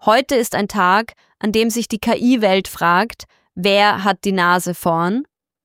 Heute ist ein Tag, an dem sich die KI-Welt fragt, wer hat die Nase vorn?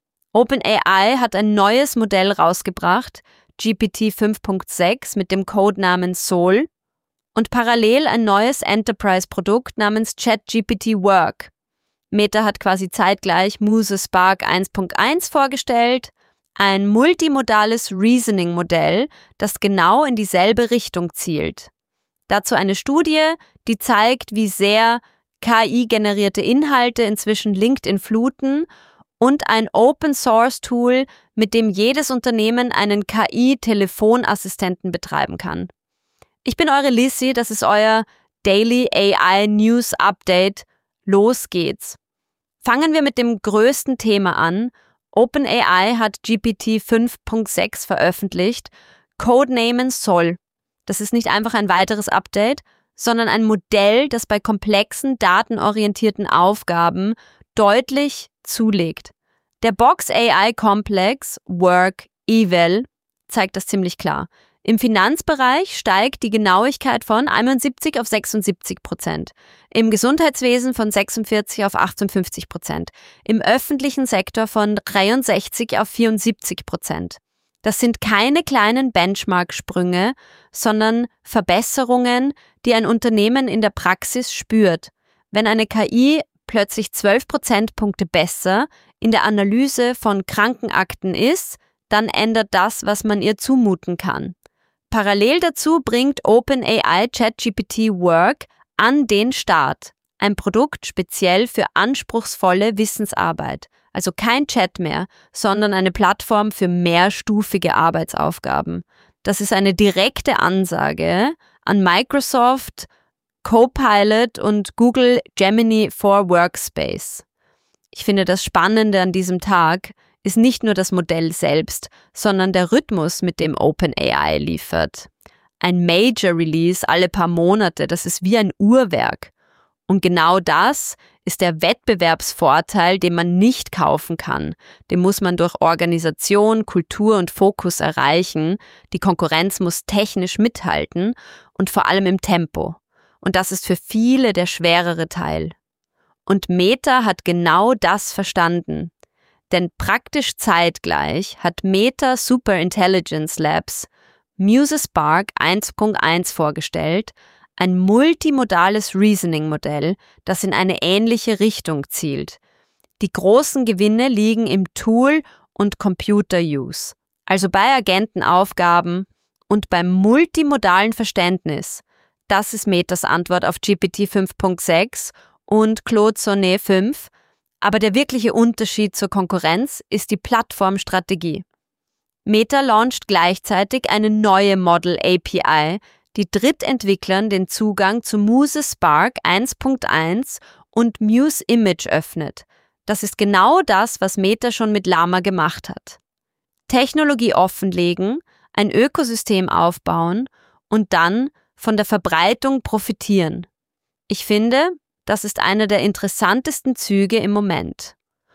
OpenAI hat ein neues Modell rausgebracht, GPT 5.6 mit dem Codenamen Sol und parallel ein neues Enterprise-Produkt namens ChatGPT Work. Meta hat quasi zeitgleich Muse Spark 1.1 vorgestellt, ein multimodales Reasoning-Modell, das genau in dieselbe Richtung zielt. Dazu eine Studie, die zeigt, wie sehr KI-generierte Inhalte inzwischen LinkedIn fluten und ein Open-Source-Tool, mit dem jedes Unternehmen einen KI-Telefonassistenten betreiben kann. Ich bin eure Lissy, das ist euer Daily AI News Update. Los geht's. Fangen wir mit dem größten Thema an. OpenAI hat GPT 5.6 veröffentlicht, Codenamen Sol. Das ist nicht einfach ein weiteres Update, sondern ein Modell, das bei komplexen, datenorientierten Aufgaben deutlich zulegt. Der Box AI Komplex Work Eval zeigt das ziemlich klar. Im Finanzbereich steigt die Genauigkeit von 71 auf 76%, im Gesundheitswesen von 46 auf 58%, im öffentlichen Sektor von 63 auf 74%. Das sind keine kleinen Benchmark-Sprünge, sondern Verbesserungen, die ein Unternehmen in der Praxis spürt. Wenn eine KI plötzlich 12 Prozentpunkte besser in der Analyse von Krankenakten ist, dann ändert das, was man ihr zumuten kann. Parallel dazu bringt OpenAI ChatGPT Work an den Start, ein Produkt speziell für anspruchsvolle Wissensarbeit. Also kein Chat mehr, sondern eine Plattform für mehrstufige Arbeitsaufgaben. Das ist eine direkte Ansage an Microsoft, Copilot und Google Gemini for Workspace. Ich finde, das Spannende an diesem Tag ist nicht nur das Modell selbst, sondern der Rhythmus, mit dem OpenAI liefert. Ein Major Release alle paar Monate, das ist wie ein Uhrwerk. Und genau das ist der Wettbewerbsvorteil, den man nicht kaufen kann. Den muss man durch Organisation, Kultur und Fokus erreichen. Die Konkurrenz muss technisch mithalten und vor allem im Tempo. Und das ist für viele der schwerere Teil. Und Meta hat genau das verstanden. Denn praktisch zeitgleich hat Meta Superintelligence Labs Muse Spark 1.1 vorgestellt, ein multimodales Reasoning-Modell, das in eine ähnliche Richtung zielt. Die großen Gewinne liegen im Tool- und Computer-Use, also bei Agentenaufgaben und beim multimodalen Verständnis. Das ist Metas Antwort auf GPT 5.6 und Claude Sonnet 5, aber der wirkliche Unterschied zur Konkurrenz ist die Plattformstrategie. Meta launcht gleichzeitig eine neue Model API, die Drittentwicklern den Zugang zu Muse Spark 1.1 und Muse Image öffnet. Das ist genau das, was Meta schon mit Llama gemacht hat. Technologie offenlegen, ein Ökosystem aufbauen und dann von der Verbreitung profitieren. Ich finde, das ist einer der interessantesten Züge im Moment.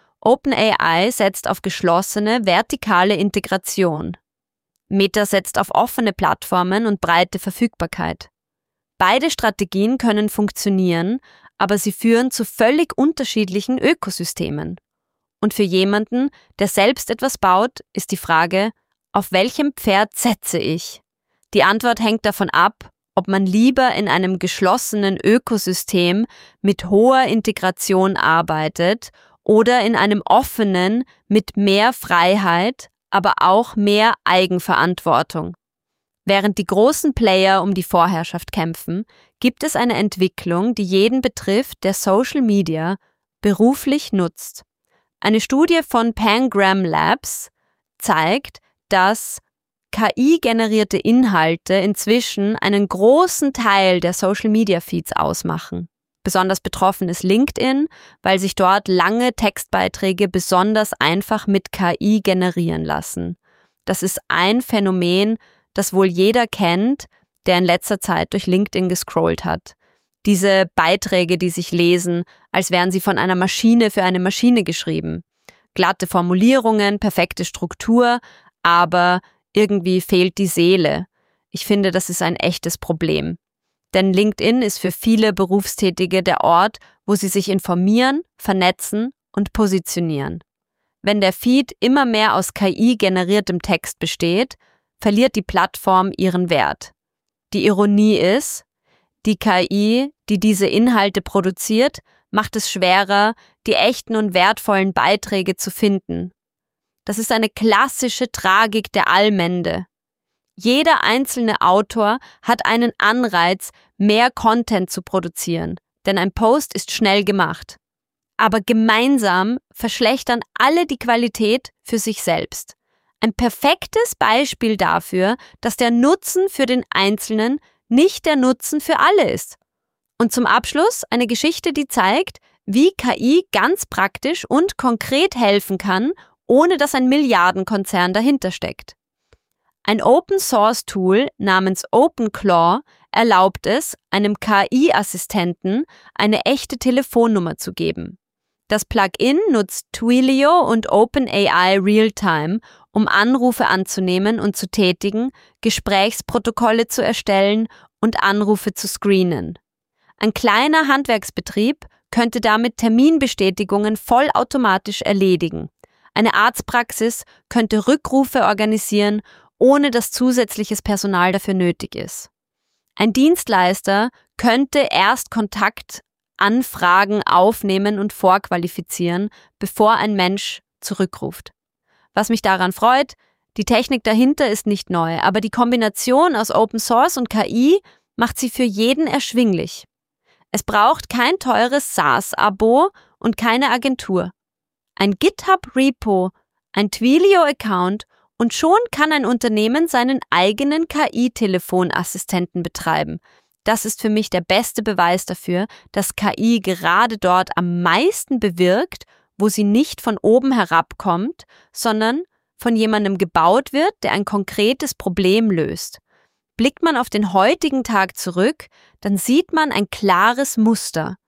OpenAI setzt auf geschlossene, vertikale Integration. Meta setzt auf offene Plattformen und breite Verfügbarkeit. Beide Strategien können funktionieren, aber sie führen zu völlig unterschiedlichen Ökosystemen. Und für jemanden, der selbst etwas baut, ist die Frage, auf welchem Pferd setze ich? Die Antwort hängt davon ab, ob man lieber in einem geschlossenen Ökosystem mit hoher Integration arbeitet oder in einem offenen mit mehr Freiheit, aber auch mehr Eigenverantwortung. Während die großen Player um die Vorherrschaft kämpfen, gibt es eine Entwicklung, die jeden betrifft, der Social Media beruflich nutzt. Eine Studie von Pangram Labs zeigt, dass KI-generierte Inhalte inzwischen einen großen Teil der Social-Media-Feeds ausmachen. Besonders betroffen ist LinkedIn, weil sich dort lange Textbeiträge besonders einfach mit KI generieren lassen. Das ist ein Phänomen, das wohl jeder kennt, der in letzter Zeit durch LinkedIn gescrollt hat. Diese Beiträge, die sich lesen, als wären sie von einer Maschine für eine Maschine geschrieben. Glatte Formulierungen, perfekte Struktur, aber irgendwie fehlt die Seele. Ich finde, das ist ein echtes Problem. Denn LinkedIn ist für viele Berufstätige der Ort, wo sie sich informieren, vernetzen und positionieren. Wenn der Feed immer mehr aus KI-generiertem Text besteht, verliert die Plattform ihren Wert. Die Ironie ist, die KI, die diese Inhalte produziert, macht es schwerer, die echten und wertvollen Beiträge zu finden. Das ist eine klassische Tragik der Allmende. Jeder einzelne Autor hat einen Anreiz, mehr Content zu produzieren, denn ein Post ist schnell gemacht. Aber gemeinsam verschlechtern alle die Qualität für sich selbst. Ein perfektes Beispiel dafür, dass der Nutzen für den Einzelnen nicht der Nutzen für alle ist. Und zum Abschluss eine Geschichte, die zeigt, wie KI ganz praktisch und konkret helfen kann, ohne dass ein Milliardenkonzern dahinter steckt. Ein Open-Source-Tool namens OpenClaw erlaubt es, einem KI-Assistenten eine echte Telefonnummer zu geben. Das Plugin nutzt Twilio und OpenAI Realtime, um Anrufe anzunehmen und zu tätigen, Gesprächsprotokolle zu erstellen und Anrufe zu screenen. Ein kleiner Handwerksbetrieb könnte damit Terminbestätigungen vollautomatisch erledigen. Eine Arztpraxis könnte Rückrufe organisieren, ohne dass zusätzliches Personal dafür nötig ist. Ein Dienstleister könnte erst Kontaktanfragen aufnehmen und vorqualifizieren, bevor ein Mensch zurückruft. Was mich daran freut, die Technik dahinter ist nicht neu, aber die Kombination aus Open Source und KI macht sie für jeden erschwinglich. Es braucht kein teures SaaS-Abo und keine Agentur. Ein GitHub-Repo, ein Twilio-Account und schon kann ein Unternehmen seinen eigenen KI-Telefonassistenten betreiben. Das ist für mich der beste Beweis dafür, dass KI gerade dort am meisten bewirkt, wo sie nicht von oben herabkommt, sondern von jemandem gebaut wird, der ein konkretes Problem löst. Blickt man auf den heutigen Tag zurück, dann sieht man ein klares Muster.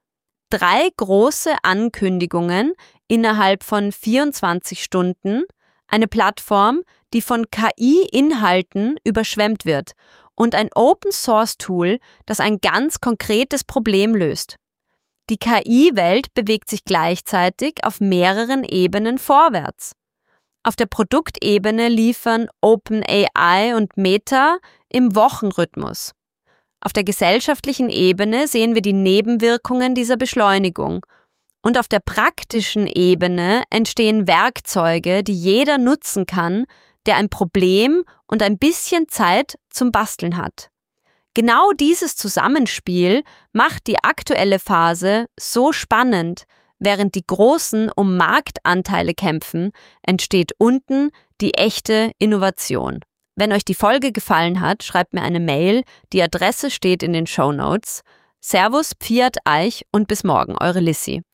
3 große Ankündigungen innerhalb von 24 Stunden, eine Plattform, die von KI-Inhalten überschwemmt wird und ein Open-Source-Tool, das ein ganz konkretes Problem löst. Die KI-Welt bewegt sich gleichzeitig auf mehreren Ebenen vorwärts. Auf der Produktebene liefern OpenAI und Meta im Wochenrhythmus. Auf der gesellschaftlichen Ebene sehen wir die Nebenwirkungen dieser Beschleunigung. Und auf der praktischen Ebene entstehen Werkzeuge, die jeder nutzen kann, der ein Problem und ein bisschen Zeit zum Basteln hat. Genau dieses Zusammenspiel macht die aktuelle Phase so spannend. Während die Großen um Marktanteile kämpfen, entsteht unten die echte Innovation. Wenn euch die Folge gefallen hat, schreibt mir eine Mail. Die Adresse steht in den Shownotes. Servus, Pfiat Eich und bis morgen, eure Lissi.